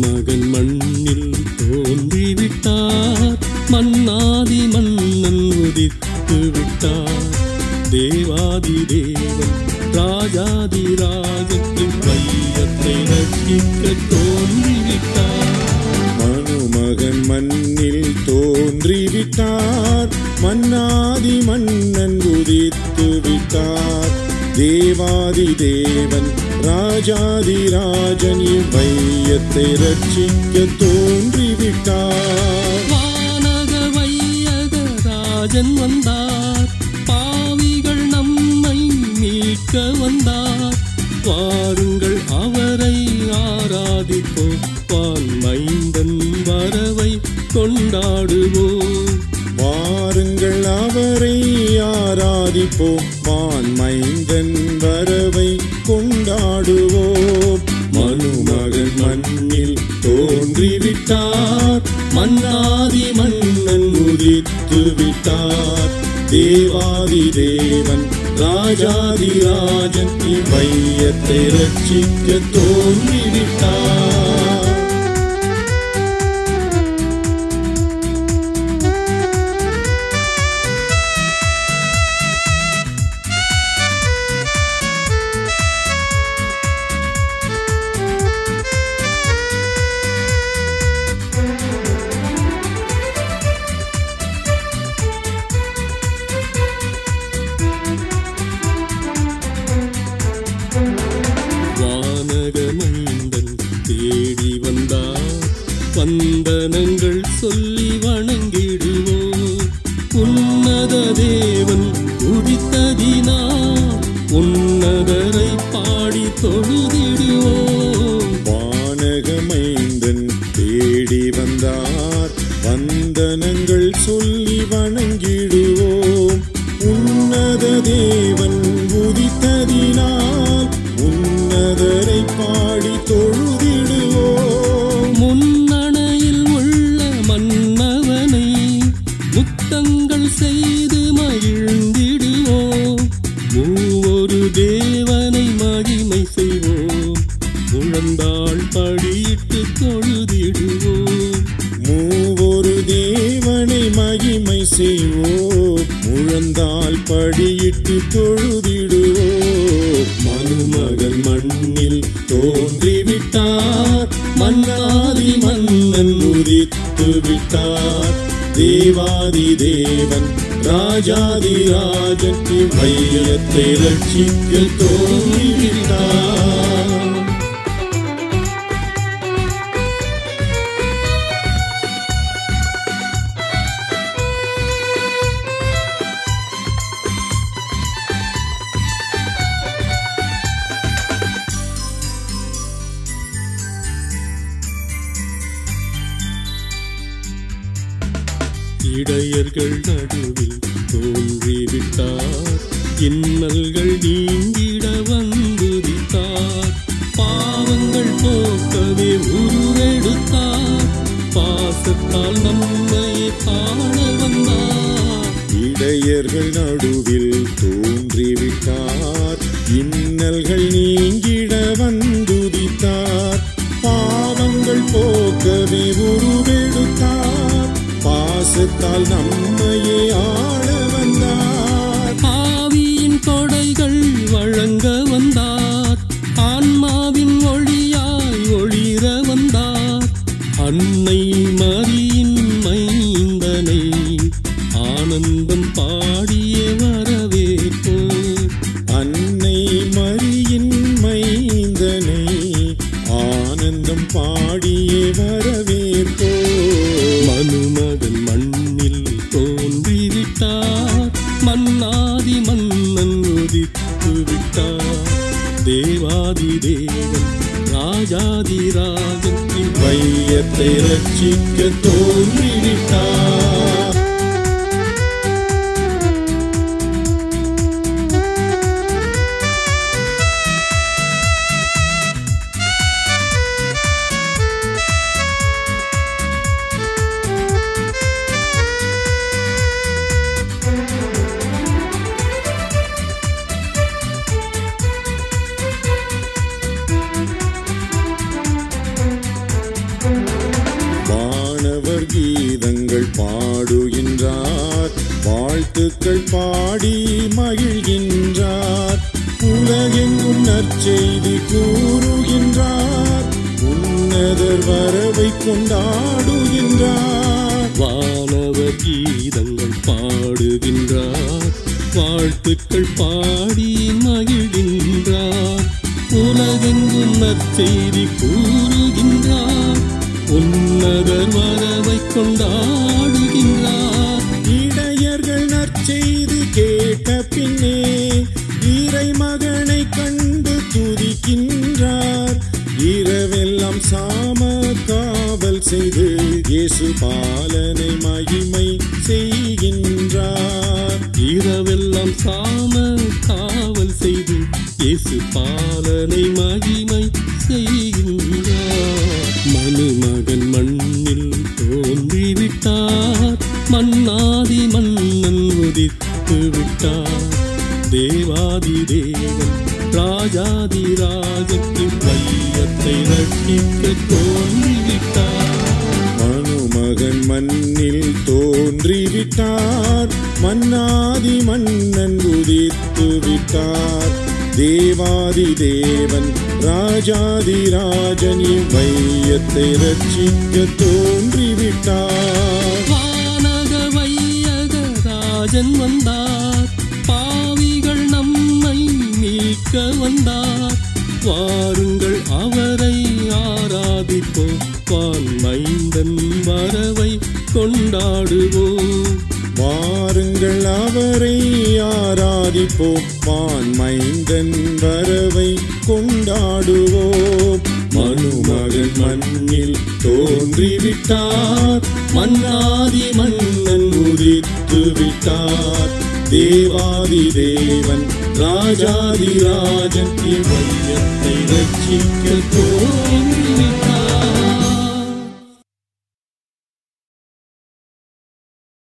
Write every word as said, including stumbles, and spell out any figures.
மனுமகன் மண்ணில் தோன்றிவிட்டார், மன்னாதி மன்னன் உதித்து விட்டார். தேவாதி தேவன் ராஜாதி ராஜன் வையத்தை ரட்சிக்க தோன்றிவிட்டார். மனுமகன் மண்ணில் தோன்றிவிட்டார், மன்னாதி மன்னன் உதித்து விட்டார். தேவாதி தேவன் ராஜாதி ராஜன் இவ்வையத்தை ரட்சிக்க தோன்றிவிட்டார். வானக வையக ராஜன் வந்தார், பாவிகள் நம்மை மீட்க வந்தார். வாருங்கள் அவரை ஆராதிப்போம், வான் மைந்தன் வரவை கொண்டாடுவோம். வாருங்கள் அவரை ஆராதிப்போம், வான் மைந்தன் வரவை கொண்டாடுவோம். மனுமகன் மண்ணில் தோன்றிவிட்டார், மன்னாதி மன்னன் உதித்து விட்டார். தேவாதி தேவன் ராஜாதி ராஜன் இவ்வையத்தை ரட்சிக்க தோன்றிவிட்டார். வந்தனங்கள் சொல்லி வணங்கிடுவோம். உன்னத தேவன் உதித்ததினார், உன்னதரை பாடி தொழுதிடுவோம். வானகமைந்தன் தேடி வந்தார், வந்தனங்கள் சொல்லி வணங்கிடுவோம். உன்னத தேவன் உதித்ததினார், உன்னதரை பாடி தொழுதிடுவோம். முன்னணையில் உள்ள மன்னவனை முத்தங்கள் செய்து மகிழ்ந்திடுவோம். மூவொரு தேவனை மகிமை செய்வோம், முழந்தாள் படியிட்டு தொழுதிடுவோம். மூவொரு தேவனை மகிமை செய்வோம், முழந்தாள் படியிட்டு தொழுதிடுவோம். மனுமகன் மண்ணில் தோன்றிவிட்டார், மன்னாதி மன்னன் உதித்து விட்டார். தேவாதி தேவன் ராஜாதி ராஜன் இவ்வையத்தை ரட்சிக்க தோன்றிவிட்டார். இடையர்கள் நடுவில் தோன்றிவிட்டார், இன்னல்கள் நீங்கிட வந்துவிட்டார். பாவங்கள் போக்கவே உருவெடுத்தார், பாசத்தால் நம்மையே காண வந்தார். இடையர்கள் நடுவில் தோன்றிவிட்டார், இன்னல்கள் நீங்கிட வந்துதித்தார். பாவங்கள் போக்கவே உருவெடுத்தார், பாசத்தால் நம்மையே ஆள வந்தார். ஆவியின் கொடைகள் வழங்க வந்தார், ஆன்மாவின் ஒளியாய் ஒளிர வந்தார். அன்னை மரியின் மைந்தனை ஆனந்தம் பாடிய வரவேற்போம். அன்னை மரியின் மைந்தனை ஆனந்தம் பாடியே வரவேற்போம். மனுமகன் மண்ணில் தோன்றிவிட்டார், மன்னாதி மன்னன் உதித்து விட்டார். தேவாதி தேவன் ராஜாதி ராஜன் இவ்வையத்தை ரட்சிக்க தோன்றிவிட்டார். வாழ்த்துக்கள் பாடி மகிழ்கின்றார். உலகெங்கும் நற்செய்தி கூறுகின்றார். உன்னதர் வரவை கொண்டாடுகின்றார். வானவர் கீதங்கள் பாடுகின்றார். வாழ்த்துக்கள் பாடி மகிழ்கின்றார். உலகெங்கும் நற்செய்தி கூறுகின்றார். உன்னதர் வரவை கொண்டாடுகின்றார். இடையர்கள் நற்செய்தி கேட்ட பின்னே இறைமகனை கண்டு துதிக்கின்றார். இரவெல்லாம் சாம காவல் செய்து இயேசு பாலனை மகிமை செய்கின்றார். இரவெல்லாம் சாம காவல் செய்து இயேசு பாலனை மகிமை செய்கின்றார். மனுமகன் மண்ணில் தோன்றிவிட்டார். மன்னாதி மன்னன் உதித்து விட்டார். தேவாதி தேவன் ராஜாதி ராஜன் வையத்தை ரட்சிக்க தோன்றிவிட்டார். மனுமகன் மண்ணில் தோன்றிவிட்டார். மன்னாதி மன்னன் உதித்து விட்டார். தேவாதி தேவன் ராஜாதி ராஜன் வையத்தை ரட்சிக்க தோன்றிவிட்டார். வானக வையக ராஜன் வந்தார். பாவிகள் நம்மை மீட்க வந்தார். வாருங்கள் அவரை ஆராதிப்போம். வான் மைந்தன் வரவை கொண்டாடுவோம். வாருங்கள் அவரை ஆராதிப்போம். வான் மைந்தன் வரவை கொண்டாடுவோம். மனுமகன் மண்ணில் தோன்றிவிட்டார். மன்னாதி மன்னன் உதித்து விட்டார். தேவாதி தேவன் ராஜாதி ராஜன் வையத்தை ரட்சிக்க தோன்றிவிட்டார்.